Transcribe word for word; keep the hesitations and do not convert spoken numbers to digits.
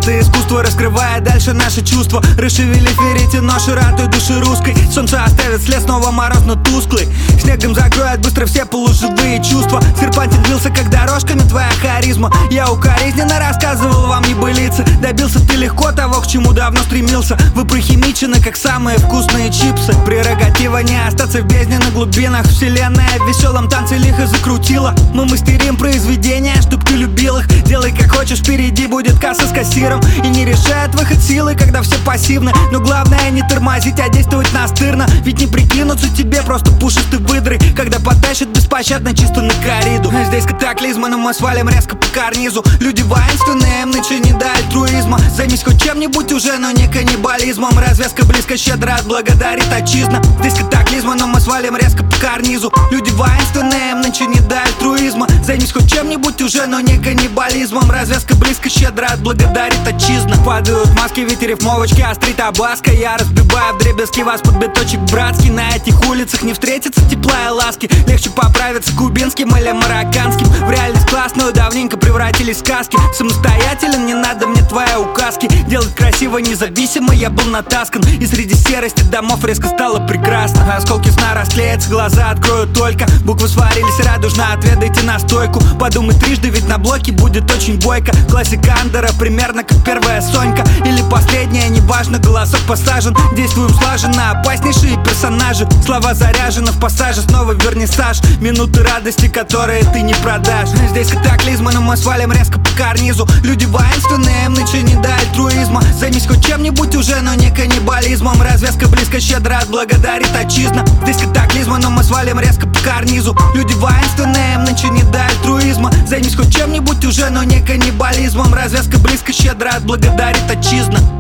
Танцы искусства, раскрывая дальше наши чувства. Расшевели веретено широтой души русской. Солнце оставит след, снова морозно тусклый. Снегом закроет быстро все полуживые чувства. Серпантин длился, как дорожками твоя харизма. Я укоризненно рассказывал вам небылицы. Добился ты легко того, к чему давно стремился. Вы прохимичены, как самые вкусные чипсы. Прерогатива не остаться в бездне на глубинах. Вселенная в веселом танце лихо закрутила. Мы мастерим произведения, чтоб ты любил их. Делай как хочешь, впереди будет касса с кассиром. И не решает выход силы, когда все пассивны. Но главное не тормозить, а действовать настырно. Ведь не прикинуться тебе просто пушистый выдры, когда потащат беспощадно чисто на корриду. Здесь катаклизмы, но мы свалим резко по карнизу. Люди воинственные, им нынче не до альтруизма. Займись хоть чем-нибудь уже, но не каннибализмом. Развязка близко, щедро отблагодарит отчизна. Здесь катаклизмы, но мы свалим резко по карнизу. Люди воинственные, им нынче не до альтруизма. Займись хоть чем-нибудь уже, но не каннибализмом. Развязка близко, щедро отблагодарит отчизна. Падают маски, ведь рифмовочки острит табаско. Я разбиваю вдребезги вас под биточек братский. На этих улицах не встретится тепла и ласки. Легче поправиться кубинским или марокканским. В реальность классную давненько превратились в сказки. Самостоятелен, не надо мне твои указки. Делать красиво, независимо я был натаскан. И среди серости домов резко стало прекрасно. Осколки сна расклеятся, глаза открою только. Буквы сварились радужно, отведайте настойку. Подумай трижды, ведь на блоке будет очень бойко. Классика Андера примерно как первая Сонька. Или последняя, неважно, голосок посажен. Действуем слаженно, опаснейшие персонажи. Слова заряжены в пассаже, снова вернисаж. Минуты радости, которые ты не продашь. Здесь катаклизмы, но мы свалим резко по карнизу. Люди воинственные, им нынче не до альтруизма. Займись хоть чем-нибудь уже, но не каннибализмом. Развязка близко, щедро отблагодарит отчизна. Здесь катаклизмы, но мы свалим резко по карнизу. Люди воинственные, им нынче не до альтруизма. Займись хоть чем-нибудь уже, но не каннибализмом. Развязка близко, щедро отблагодарит отчизна.